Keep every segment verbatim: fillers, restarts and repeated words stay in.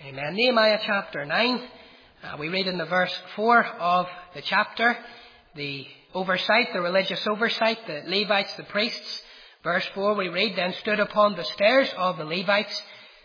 Amen. Nehemiah chapter nine. Uh, we read in the verse four of the chapter, the oversight, the religious oversight, the Levites, the priests. Verse four we read, Then stood upon the stairs of the Levites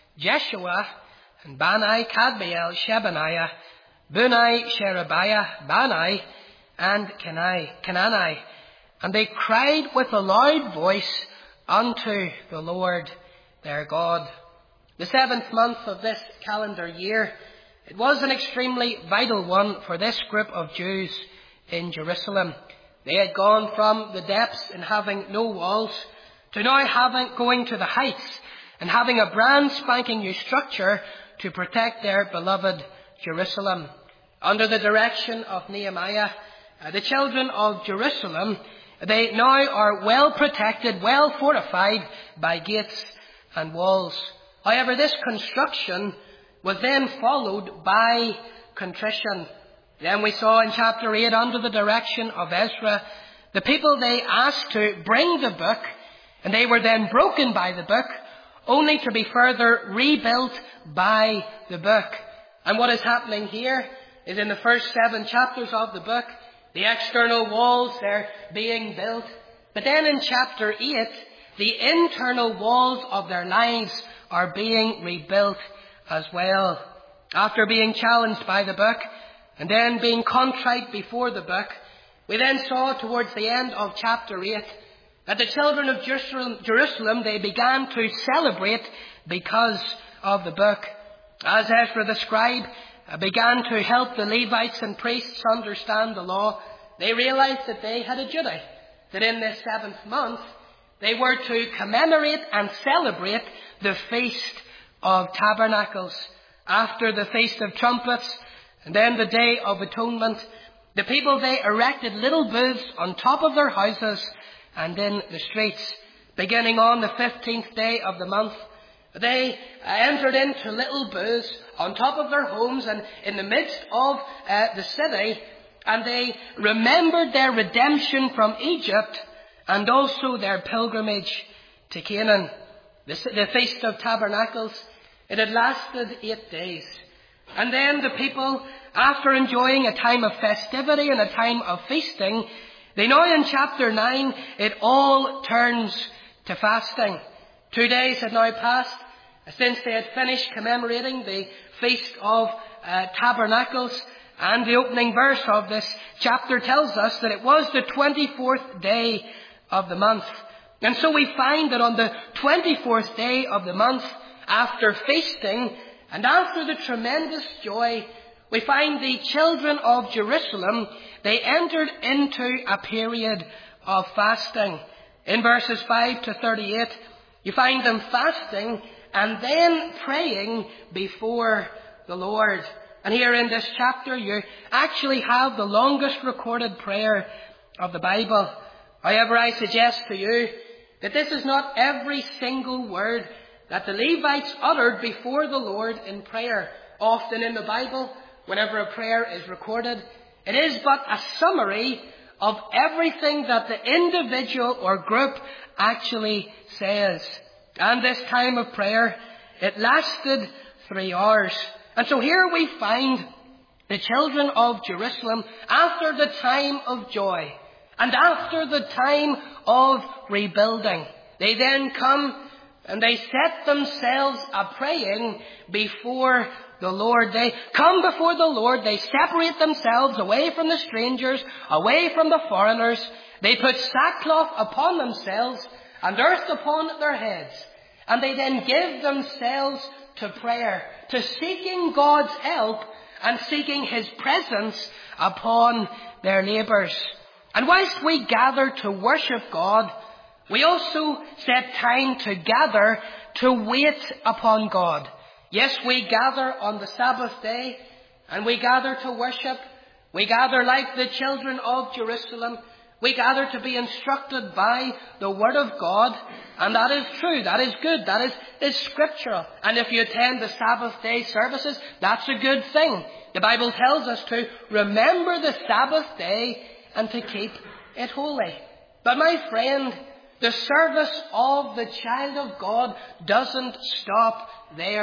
Jeshua and Bani, Kadmiel, Shebaniah, Bunai, Sherebiah, Bani, and Kenai, Kenani. And they cried with a loud voice unto the Lord their God. The seventh month of this calendar year, it was an extremely vital one for this group of Jews in Jerusalem. They had gone from the depths and having no walls to now having going to the heights and having a brand spanking new structure to protect their beloved Jerusalem. Under the direction of Nehemiah, uh, the children of Jerusalem, they now are well protected, well fortified by gates and walls. However, this construction was then followed by contrition. Then we saw in chapter eight, under the direction of Ezra, the people they asked to bring the book, and they were then broken by the book, only to be further rebuilt by the book. And what is happening here is in the first seven chapters of the book, the external walls, they're being built. But then in chapter eight, the internal walls of their lives are being rebuilt as well. After being challenged by the book and then being contrite before the book, we then saw towards the end of chapter eight that the children of Jerusalem, Jerusalem they began to celebrate because of the book. As Ezra the scribe began to help the Levites and priests understand the law, they realized that they had a duty, that in this seventh month they were to commemorate and celebrate the Feast of Tabernacles. After the Feast of Trumpets and then the Day of Atonement, the people, they erected little booths on top of their houses and in the streets. Beginning on the fifteenth day of the month, they entered into little booths on top of their homes and in the midst of uh, the city, and they remembered their redemption from Egypt and also their pilgrimage to Canaan. The, the Feast of Tabernacles, it had lasted eight days. And then the people, after enjoying a time of festivity and a time of feasting, they now in chapter nine, it all turns to fasting. Two days had now passed since they had finished commemorating the Feast of uh, Tabernacles. And the opening verse of this chapter tells us that it was the twenty-fourth day of the month. And so we find that on the twenty-fourth day of the month, after feasting and after the tremendous joy, we find the children of Jerusalem, they entered into a period of fasting. In verses five to thirty-eight, you find them fasting and then praying before the Lord. And here in this chapter, you actually have the longest recorded prayer of the Bible. However, I suggest to you that this is not every single word that the Levites uttered before the Lord in prayer. Often in the Bible, whenever a prayer is recorded, it is but a summary of everything that the individual or group actually says. And this time of prayer, it lasted three hours. And so here we find the children of Jerusalem after the time of joy and after the time of rebuilding. They then come and they set themselves a praying before the Lord. They come before the Lord. They separate themselves away from the strangers, away from the foreigners. They put sackcloth upon themselves and earth upon their heads. And they then give themselves to prayer, to seeking God's help and seeking His presence upon their neighbours. And whilst we gather to worship God, we also set time to gather to wait upon God. Yes, we gather on the Sabbath day and we gather to worship. We gather like the children of Jerusalem. We gather to be instructed by the Word of God. And that is true. That is good. That is, is scriptural. And if you attend the Sabbath day services, that's a good thing. The Bible tells us to remember the Sabbath day and to keep it holy. But my friend, the service of the child of God doesn't stop there.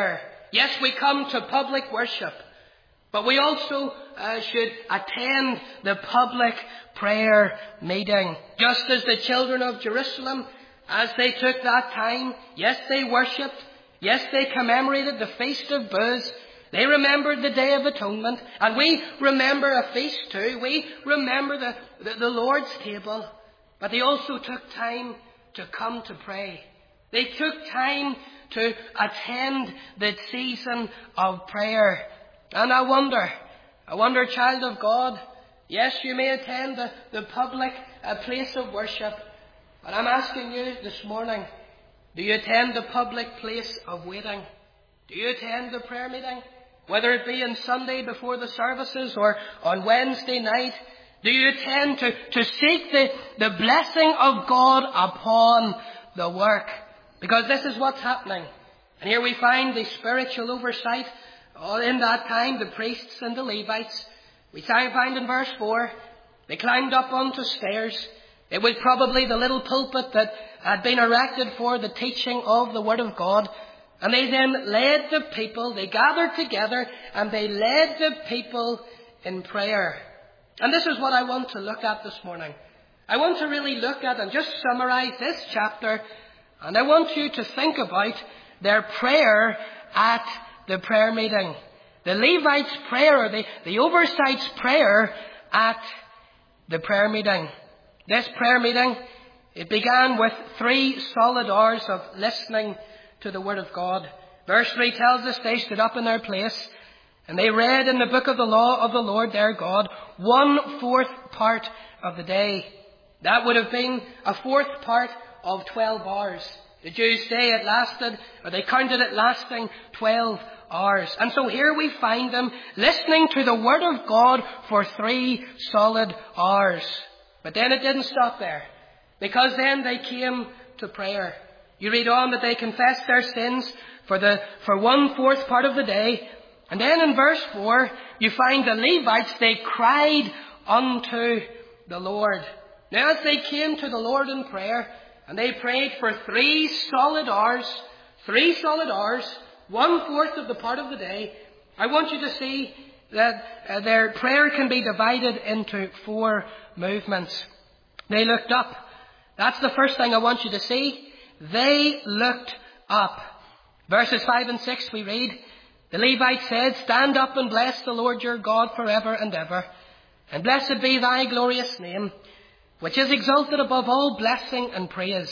Yes, we come to public worship, but we also uh, should attend the public prayer meeting. Just as the children of Jerusalem, as they took that time, yes, they worshipped, yes, they commemorated the Feast of Booths, they remembered the Day of Atonement, and we remember a feast too. We remember the, the, the Lord's table, but they also took time to come to pray. They took time to attend the season of prayer. And I wonder, I wonder, child of God, yes, you may attend the, the public uh, place of worship, but I'm asking you this morning, do you attend the public place of waiting? Do you attend the prayer meeting? Whether it be on Sunday before the services or on Wednesday night, do you attend to, to seek the, the blessing of God upon the work? Because this is what's happening. And here we find the spiritual oversight. All in that time, the priests and the Levites. We find in verse four, they climbed up onto stairs. It was probably the little pulpit that had been erected for the teaching of the Word of God. And they then led the people, they gathered together, and they led the people in prayer. And this is what I want to look at this morning. I want to really look at and just summarize this chapter, and I want you to think about their prayer at the prayer meeting. The Levites' prayer, or the, the oversight's prayer at the prayer meeting. This prayer meeting, it began with three solid hours of listening to the Word of God. Verse three tells us they stood up in their place and they read in the book of the law of the Lord their God one fourth part of the day. That would have been a fourth part of twelve hours. The Jews say it lasted, or they counted it lasting twelve hours. And so here we find them listening to the Word of God for three solid hours. But then it didn't stop there, because then they came to prayer. You read on that they confessed their sins for the for one fourth part of the day. And then in verse four, you find the Levites, they cried unto the Lord. Now as they came to the Lord in prayer, and they prayed for three solid hours, three solid hours, one fourth of the part of the day, I want you to see that uh, their prayer can be divided into four movements. They looked up. That's the first thing I want you to see. They looked up. Verses five and six we read, the Levite said, Stand up and bless the Lord your God forever and ever. And blessed be thy glorious name, which is exalted above all blessing and praise.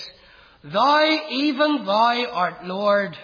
Thou, even thou art Lord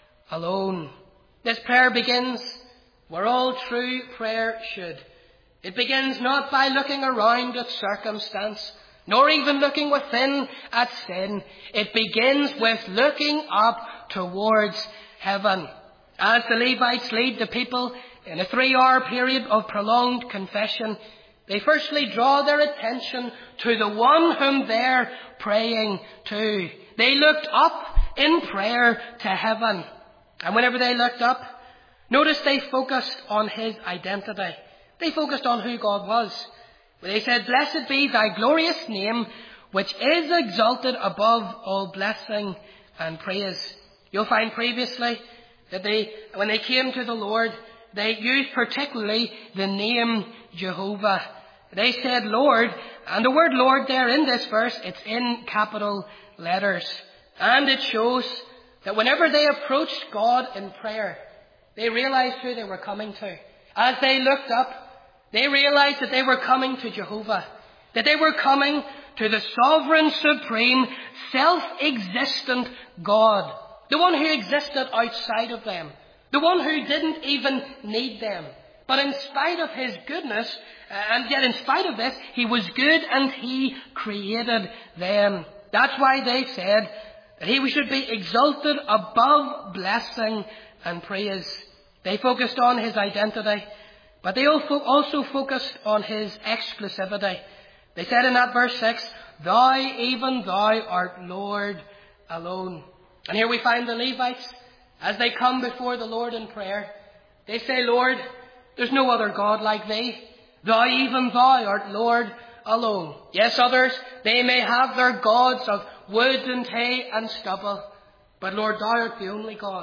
alone. This prayer begins where all true prayer should. It begins not by looking around at circumstance, nor even looking within at sin. It begins with looking up towards heaven. As the Levites lead the people in a three-hour period of prolonged confession, they firstly draw their attention to the one whom they're praying to. They looked up in prayer to heaven. And whenever they looked up, notice they focused on his identity. They focused on who God was. They said, Blessed be thy glorious name, which is exalted above all blessing and praise. You'll find previously that they, when they came to the Lord, they used particularly the name Jehovah. They said Lord, and the word Lord there in this verse, it's in capital letters. And it shows that whenever they approached God in prayer, they realized who they were coming to. As they looked up, they realized that they were coming to Jehovah, that they were coming to the sovereign, supreme, self-existent God, the one who existed outside of them, the one who didn't even need them. But in spite of his goodness, and yet in spite of this, he was good and he created them. That's why they said that he should be exalted above blessing and praise. They focused on his identity, but they also focused on his exclusivity. They said in that verse six, Thou, even thou art Lord alone. And here we find the Levites, as they come before the Lord in prayer, they say, Lord, there's no other God like thee. Thou, even thou art Lord alone. Yes, others, they may have their gods of wood and hay and stubble, but Lord, thou art the only God.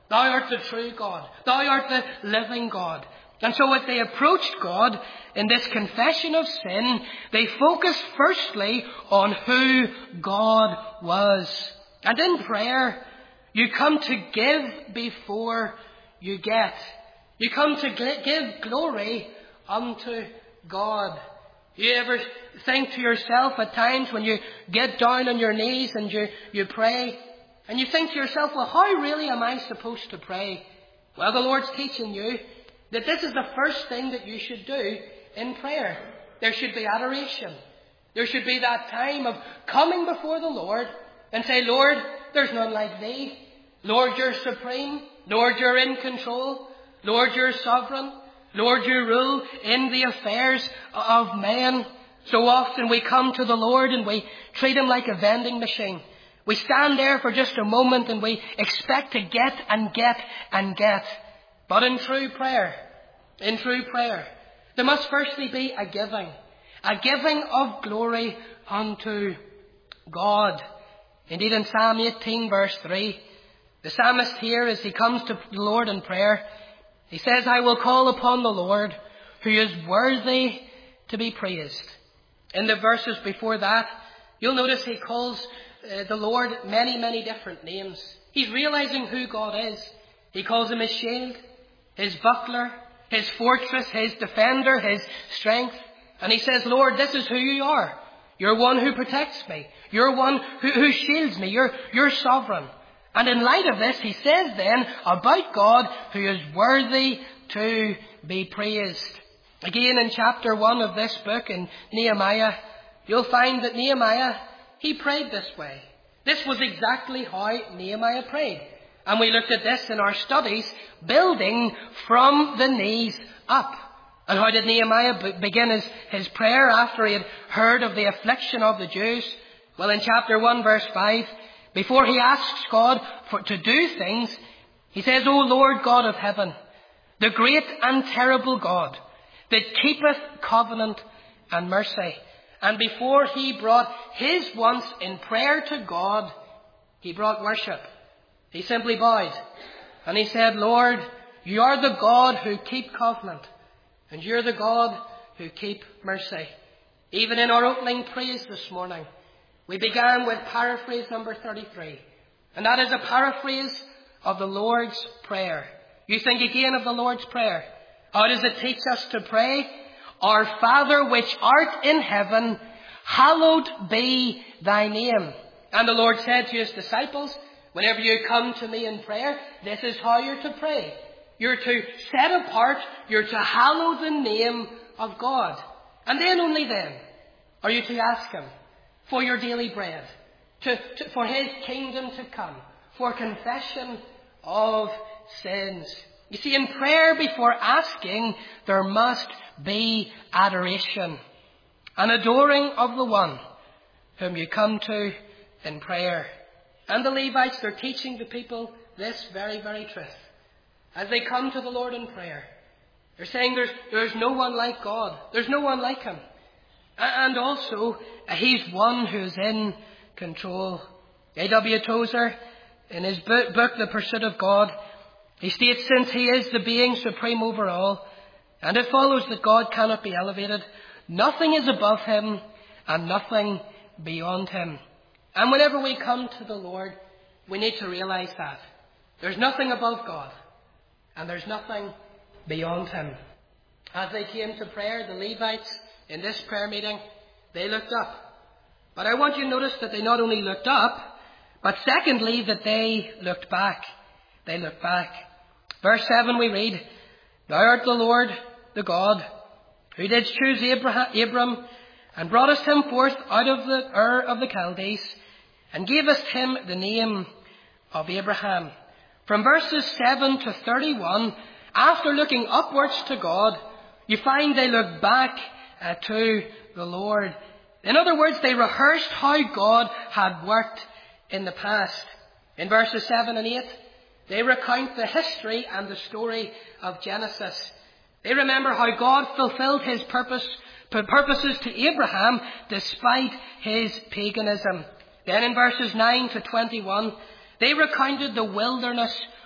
Thou art the true God. Thou art the living God. And so as they approached God in this confession of sin, they focused firstly on who God was. And in prayer, you come to give before you get. You come to give glory unto God. You ever think to yourself at times when you get down on your knees and you, you pray, and you think to yourself, well, how really am I supposed to pray? Well, the Lord's teaching you that this is the first thing that you should do in prayer. There should be adoration. There should be that time of coming before the Lord and say, Lord, there's none like thee. Lord, you're supreme. Lord, you're in control. Lord, you're sovereign. Lord, you rule in the affairs of men. So often we come to the Lord and we treat him like a vending machine. We stand there for just a moment and we expect to get and get and get. But in true prayer, in true prayer, there must firstly be a giving. A giving of glory unto God. Indeed, in Psalm eighteen, verse three, the psalmist here, as he comes to the Lord in prayer, he says, I will call upon the Lord who is worthy to be praised. In the verses before that, you'll notice he calls uh, the Lord many, many different names. He's realizing who God is. He calls him his shield, his buckler, his fortress, his defender, his strength. And he says, Lord, this is who you are. You're one who protects me. You're one who, who shields me. You're, you're sovereign. And in light of this, he says then about God who is worthy to be praised. Again, in chapter one of this book in Nehemiah, you'll find that Nehemiah, he prayed this way. This was exactly how Nehemiah prayed. And we looked at this in our studies, building from the knees up. And how did Nehemiah begin his, his prayer after he had heard of the affliction of the Jews? Well, in chapter one, verse five, before he asks God for, to do things, he says, O Lord God of heaven, the great and terrible God, that keepeth covenant and mercy. And before he brought his wants in prayer to God, he brought worship. He simply bowed. And he said, Lord, you are the God who keep covenant. And you're the God who keep mercy. Even in our opening praise this morning, we began with paraphrase number thirty-three. And that is a paraphrase of the Lord's Prayer. You think again of the Lord's Prayer. How does it teach us to pray? Our Father which art in heaven, hallowed be thy name. And the Lord said to his disciples, whenever you come to me in prayer, this is how you're to pray. You're to set apart, you're to hallow the name of God. And then, only then, are you to ask him for your daily bread, to, to, for his kingdom to come, for confession of sins. You see, in prayer before asking, there must be adoration, an adoring of the one whom you come to in prayer. And the Levites, they're teaching the people this very, very truth. As they come to the Lord in prayer, they're saying there's, there's no one like God. There's no one like him. And also, he's one who's in control. A W Tozer, in his book, The Pursuit of God, he states, since he is the being supreme over all, and it follows that God cannot be elevated, nothing is above him and nothing beyond him. And whenever we come to the Lord, we need to realize that. There's nothing above God, and there's nothing beyond him. As they came to prayer, the Levites, in this prayer meeting, they looked up. But I want you to notice that they not only looked up, but secondly, that they looked back. They looked back. Verse seven we read, Thou art the Lord, the God, who didst choose Abraham, Abram, and broughtest him forth out of the Ur of the Chaldees, and gavest him the name of Abraham. From verses seven to thirty-one, after looking upwards to God, you find they look back uh, to the Lord. In other words, they rehearsed how God had worked in the past. In verses seven and eight, they recount the history and the story of Genesis. They remember how God fulfilled his purpose, purposes to Abraham despite his paganism. Then in verses nine to twenty-one, they recounted the wilderness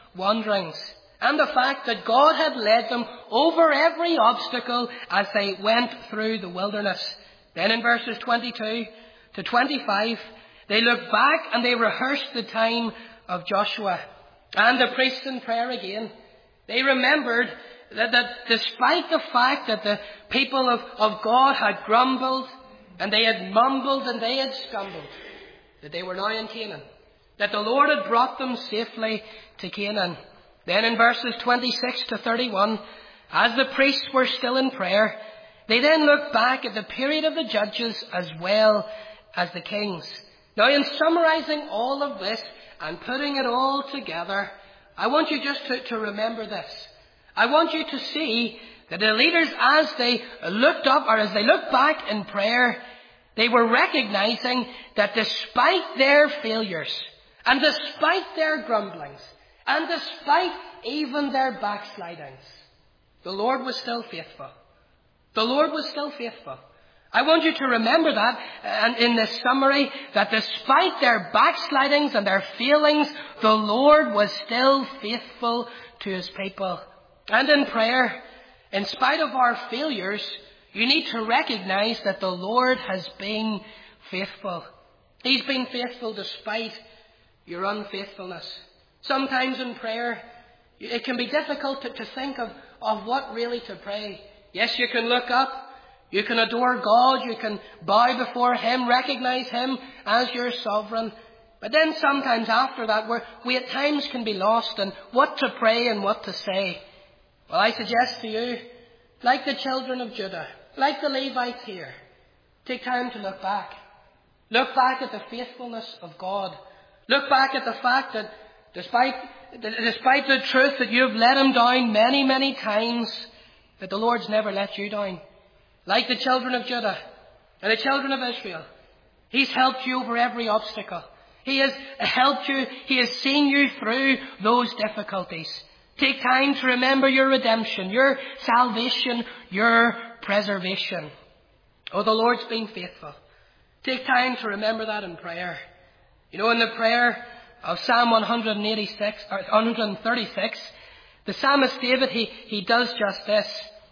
wanderings, and the fact that God had led them over every obstacle as they went through the wilderness. Then in verses twenty-two to twenty-five, they looked back and they rehearsed the time of Joshua and the priests in prayer again. They remembered that, that despite the fact that the people of, of God had grumbled and they had mumbled and they had stumbled, that they were now in Canaan, that the Lord had brought them safely to Canaan. Then in verses twenty-six to thirty-one, as the priests were still in prayer, they then looked back at the period of the judges as well as the kings. Now, in summarizing all of this and putting it all together, I want you just to, to remember this. I want you to see that the leaders, as they looked up or as they looked back in prayer, they were recognizing that despite their failures and despite their grumblings and despite even their backslidings, the Lord was still faithful. The Lord was still faithful. I want you to remember that, and in this summary, that despite their backslidings and their failings, the Lord was still faithful to his people. And in prayer, in spite of our failures, you need to recognize that the Lord has been faithful. He's been faithful despite your unfaithfulness. Sometimes in prayer, it can be difficult to, to think of, of what really to pray. Yes, you can look up. You can adore God, you can bow before him, recognize him as your sovereign. But then sometimes after that, we're, we at times can be lost in what to pray and what to say. Well, I suggest to you, like the children of Judah, like the Levites here, take time to look back. Look back at the faithfulness of God. Look back at the fact that despite, despite the truth that you've let him down many, many times, that the Lord's never let you down. Like the children of Judah and the children of Israel, he's helped you over every obstacle. He has helped you. He has seen you through those difficulties. Take time to remember your redemption, your salvation, your preservation. Oh, the Lord's been faithful. Take time to remember that in prayer. You know, in the prayer of Psalm one eighty-six, or one thirty-six, the psalmist David, he, he does just this.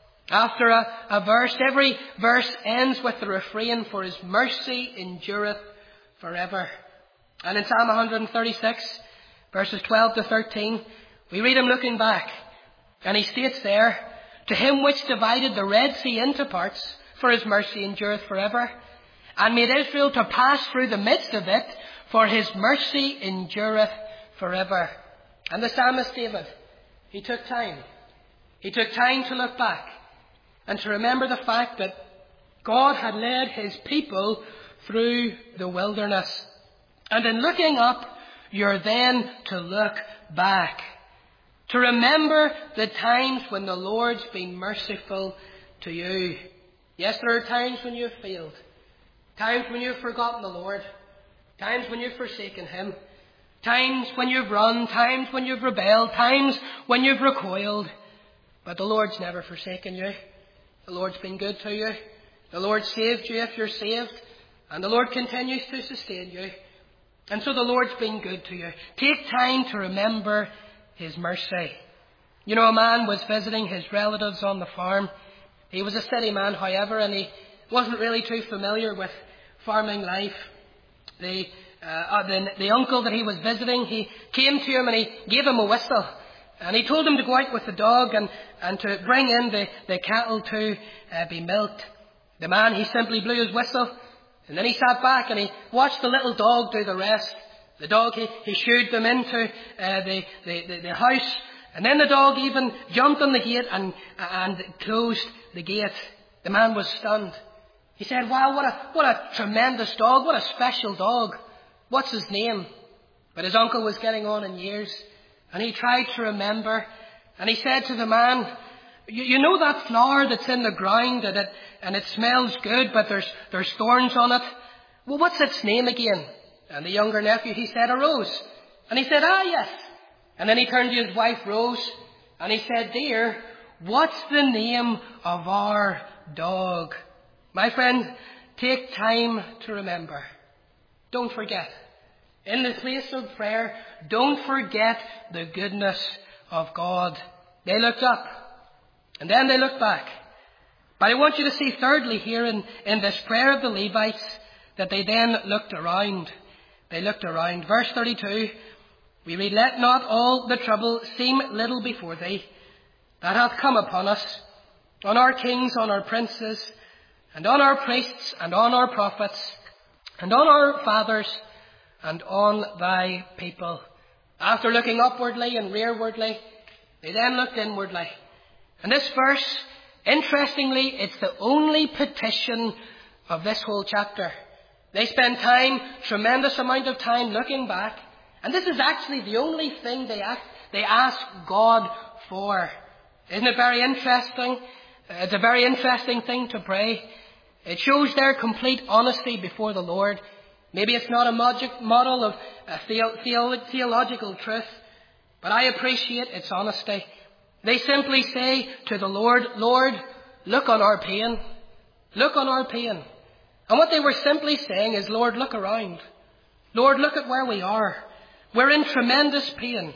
After a, a verse, every verse ends with the refrain, "For his mercy endureth forever." And in Psalm one thirty-six, verses twelve to thirteen, we read him looking back. And he states there, "To him which divided the Red Sea into parts, for his mercy endureth forever, and made Israel to pass through the midst of it, for his mercy endureth forever." And the psalmist David, he took time. He took time to look back and to remember the fact that God had led his people through the wilderness. And in looking up, you're then to look back. To remember the times when the Lord's been merciful to you. Yes, there are times when you've failed. Times when you've forgotten the Lord. Times when you've forsaken him. Times when you've run. Times when you've rebelled. Times when you've recoiled. But the Lord's never forsaken you. The Lord's been good to you. The Lord saved you if you're saved. And the Lord continues to sustain you. And so the Lord's been good to you. Take time to remember his mercy. You know, a man was visiting his relatives on the farm. He was a city man, however, and he wasn't really too familiar with farming life. The, uh, the, the uncle that he was visiting, he came to him and he gave him a whistle. And he told him to go out with the dog and, and to bring in the, the cattle to uh, be milked. The man, he simply blew his whistle. And then he sat back and he watched the little dog do the rest. The dog, he, he shooed them into uh, the, the, the, the house. And then the dog even jumped on the gate and, and closed the gate. The man was stunned. He said, "Wow, what a, what a tremendous dog. What a special dog. What's his name?" But his uncle was getting on in years. And he tried to remember. And he said to the man, you, you know that flower that's in the ground and it, and it smells good, but there's, there's thorns on it? Well, what's its name again? And the younger nephew, he said, "A rose." And he said, "Ah, yes." And then he turned to his wife, Rose, and he said, "Dear, what's the name of our dog?" My friend, take time to remember. Don't forget. in the place of prayer, don't forget the goodness of God. They looked up, and then they looked back. But I want you to see thirdly here in, in this prayer of the Levites, that they then looked around. They looked around. Verse thirty-two, we read, "Let not all the trouble seem little before thee, that hath come upon us, on our kings, on our princes, and on our priests, and on our prophets, and on our fathers, and on thy people." After looking upwardly and rearwardly, they then looked inwardly. And this verse, interestingly, it's the only petition of this whole chapter. They spend time, tremendous amount of time, looking back. And this is actually the only thing they ask, they ask God for. Isn't it very interesting? It's a very interesting thing to pray. It shows their complete honesty before the Lord. Maybe it's not a magic model of a theo- theo- theological truth, but I appreciate its honesty. They simply say to the Lord, "Lord, look on our pain. Look on our pain." And what they were simply saying is, "Lord, look around. Lord, look at where we are. We're in tremendous pain.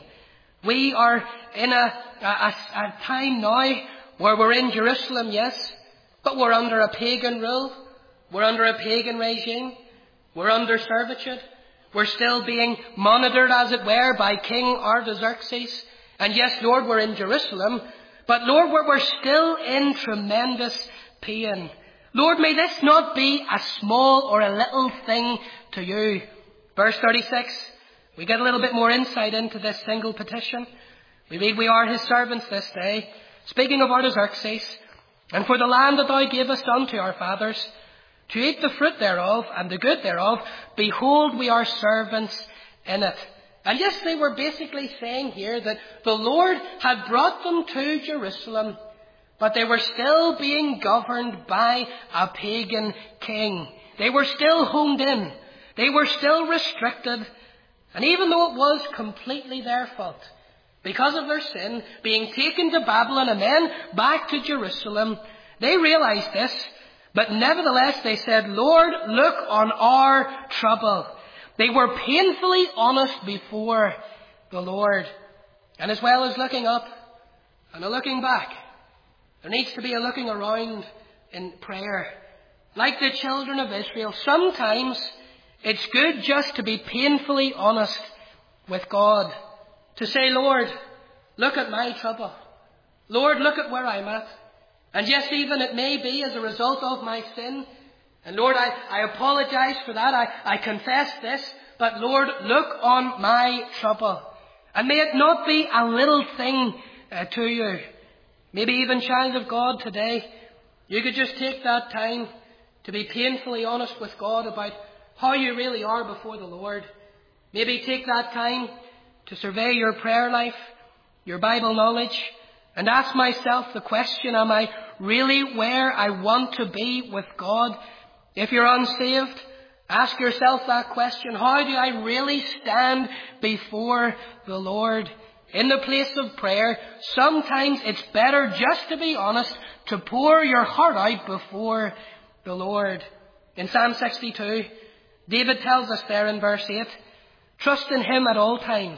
We are in a, a, a time now where we're in Jerusalem, yes, but we're under a pagan rule. We're under a pagan regime. We're under servitude. We're still being monitored, as it were, by King Artaxerxes. And yes, Lord, we're in Jerusalem, but Lord, we're, we're still in tremendous pain. Lord, may this not be a small or a little thing to you." Verse thirty-six, we get a little bit more insight into this single petition. We read, "We are his servants this day, speaking of Artaxerxes, and for the land that thou gavest unto our fathers, to eat the fruit thereof and the good thereof, behold, we are servants in it." And yes, they were basically saying here that the Lord had brought them to Jerusalem, but they were still being governed by a pagan king. They were still homed in. They were still restricted. And even though it was completely their fault, because of their sin, being taken to Babylon and then back to Jerusalem, they realized this. But nevertheless, they said, "Lord, look on our trouble." They were painfully honest before the Lord. And as well as looking up and a looking back, there needs to be a looking around in prayer. Like the children of Israel, sometimes it's good just to be painfully honest with God. To say, "Lord, look at my trouble. Lord, look at where I'm at. And yes, even it may be as a result of my sin. And Lord, I, I apologize for that. I, I confess this. But Lord, look on my trouble. And may it not be a little thing uh, to you." Maybe even, child of God, today, you could just take that time to be painfully honest with God about how you really are before the Lord. Maybe take that time to survey your prayer life, your Bible knowledge, and ask myself the question, am I really where I want to be with God? If you're unsaved, ask yourself that question. How do I really stand before the Lord? In the place of prayer, sometimes it's better just to be honest, to pour your heart out before the Lord. In Psalm sixty-two, David tells us there in verse eight, "Trust in him at all times,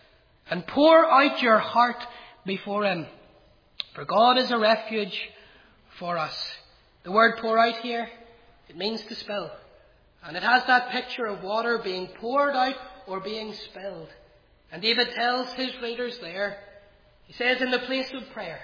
and pour out your heart before him. For God is a refuge for us." The word "pour out" here, it means to spill. And it has that picture of water being poured out or being spilled. And David tells his readers there, he says, in the place of prayer,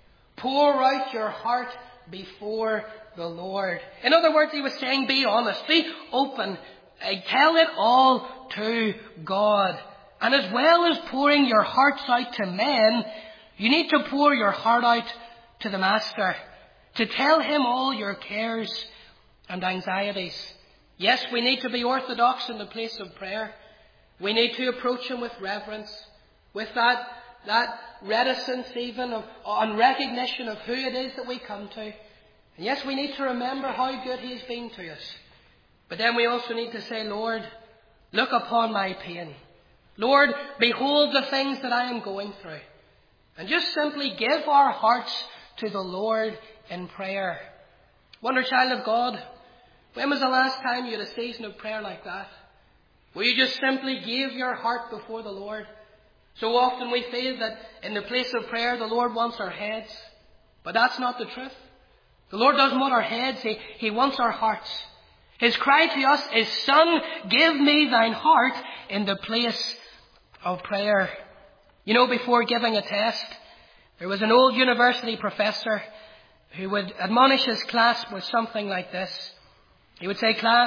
pour out your heart before the Lord. In other words, he was saying, be honest, be open, tell it all to God. And as well as pouring your hearts out to men, you need to pour your heart out to the Master, to tell him all your cares and anxieties. Yes, we need to be orthodox in the place of prayer. We need to approach him with reverence, with that, that reticence even of, on recognition of who it is that we come to. And yes, we need to remember how good he's been to us. But then we also need to say, Lord, look upon my pain. Lord, behold the things that I am going through. And just simply give our hearts to the Lord in prayer. Wonder, child of God, when was the last time you had a season of prayer like that? Will you just simply give your heart before the Lord? So often we feel that in the place of prayer the Lord wants our heads. But that's not the truth. The Lord doesn't want our heads, He, he wants our hearts. His cry to us is, Son, give me thine heart in the place of prayer. You know, before giving a test, there was an old university professor who would admonish his class with something like this. He would say, class,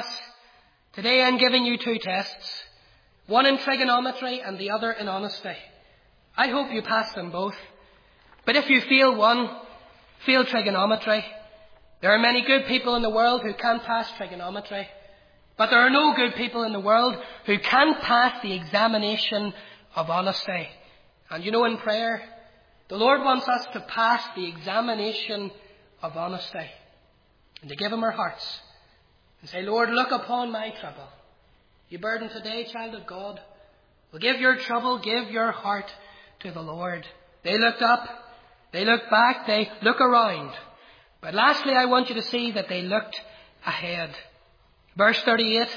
today I'm giving you two tests, one in trigonometry and the other in honesty. I hope you pass them both. But if you fail one, fail trigonometry. There are many good people in the world who can't pass trigonometry. But there are no good people in the world who can't pass the examination of honesty. And you know, in prayer, the Lord wants us to pass the examination of honesty. And to give Him our hearts. And say, Lord, look upon my trouble. You burden today, child of God. Well, give your trouble, give your heart to the Lord. They looked up, they looked back, they look around. But lastly, I want you to see that they looked ahead. Verse thirty-eight,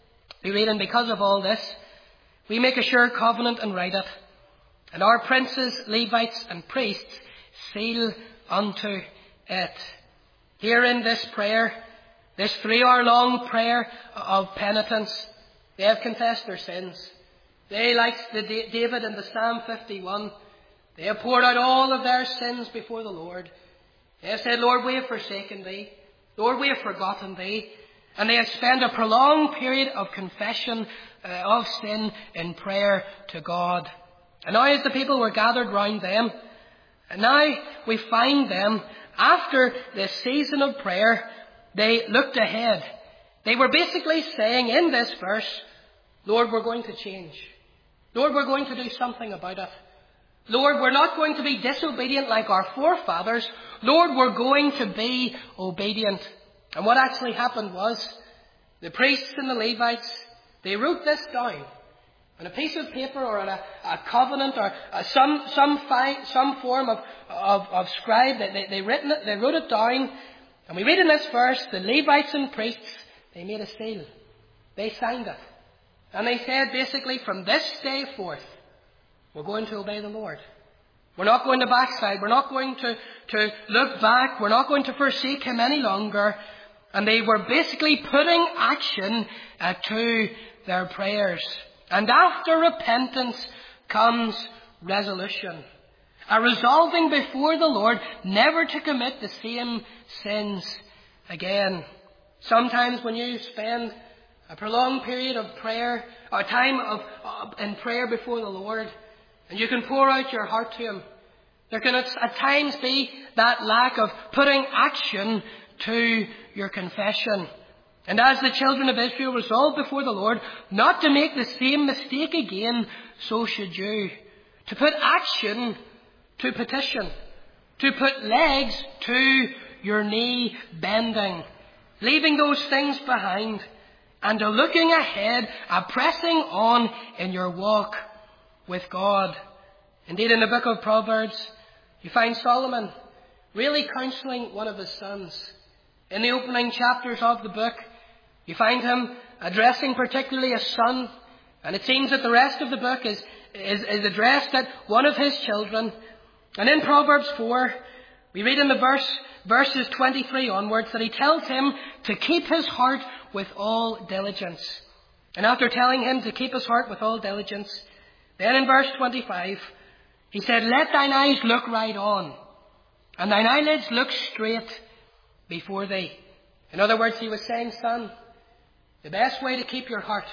we read, and because of all this, we make a sure covenant and write it. And our princes, Levites, and priests seal unto it. Here in this prayer, this three-hour-long prayer of penitence, they have confessed their sins. They, like the David in the Psalm fifty-one, they have poured out all of their sins before the Lord. They have said, Lord, we have forsaken Thee. Lord, we have forgotten Thee. And they have spent a prolonged period of confession uh, of sin in prayer to God. And now as the people were gathered round them, and now we find them, after this season of prayer, they looked ahead. They were basically saying in this verse, Lord, we're going to change. Lord, we're going to do something about it. Lord, we're not going to be disobedient like our forefathers. Lord, we're going to be obedient. And what actually happened was, the priests and the Levites, they wrote this down on a piece of paper or on a, a covenant or a, some some fi- some form of, of, of scribe. They, they, written it, they wrote it down. And we read in this verse, the Levites and priests, they made a seal. They signed it. And they said basically, from this day forth, we're going to obey the Lord. We're not going to backslide. We're not going to, to look back. We're not going to forsake Him any longer. And they were basically putting action uh, to their prayers. And after repentance comes resolution. A resolving before the Lord never to commit the same sins again. Sometimes when you spend a prolonged period of prayer, or a time of, of in prayer before the Lord, and you can pour out your heart to Him, there can at, at times be that lack of putting action to your confession. And as the children of Israel resolved before the Lord not to make the same mistake again, so should you. To put action to petition. To put legs to your knee bending. Leaving those things behind. And a looking ahead, a pressing on in your walk with God. Indeed, in the book of Proverbs, you find Solomon really counselling one of his sons. In the opening chapters of the book, you find him addressing particularly his son. And it seems that the rest of the book is, is, is addressed at one of his children. And in Proverbs four, we read in the verse, verses twenty-three onwards, that he tells him to keep his heart with all diligence. And after telling him to keep his heart with all diligence, then in verse twenty-five, he said, let thine eyes look right on, and thine eyelids look straight before thee. In other words, he was saying, son, the best way to keep your heart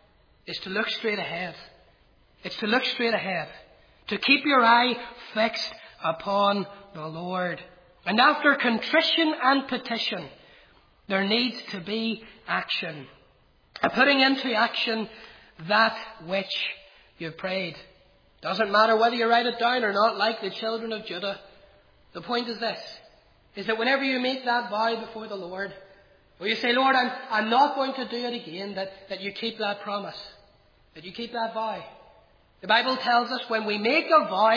is to look straight ahead. It's to look straight ahead. To keep your eye fixed upon the Lord. And after contrition and petition, there needs to be action. A putting into action that which you've prayed. Doesn't matter whether you write it down or not, like the children of Judah. The point is this, is that whenever you make that vow before the Lord, or you say, Lord, I'm, I'm not going to do it again, that, that you keep that promise, that you keep that vow. The Bible tells us when we make a vow,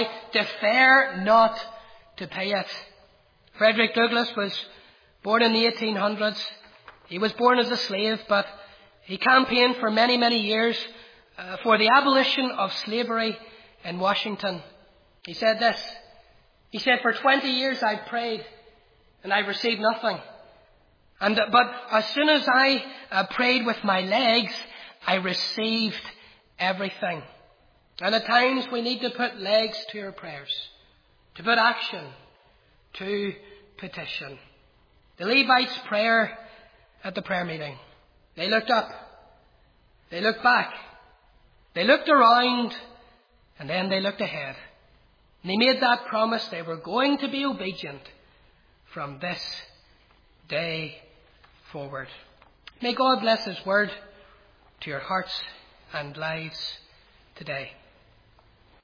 defer not to pay it. Frederick Douglass was born in the eighteen hundreds. He was born as a slave, but He campaigned for many, many years uh, for the abolition of slavery in Washington. He said this. He said, for twenty years I've prayed and I've received nothing. And But as soon as I uh, prayed with my legs, I received everything. And at times we need to put legs to our prayers, to put action to petition. The Levites' prayer at the prayer meeting. They looked up. They looked back. They looked around. And then they looked ahead. And they made that promise they were going to be obedient from this day forward. May God bless His word to your hearts and lives today.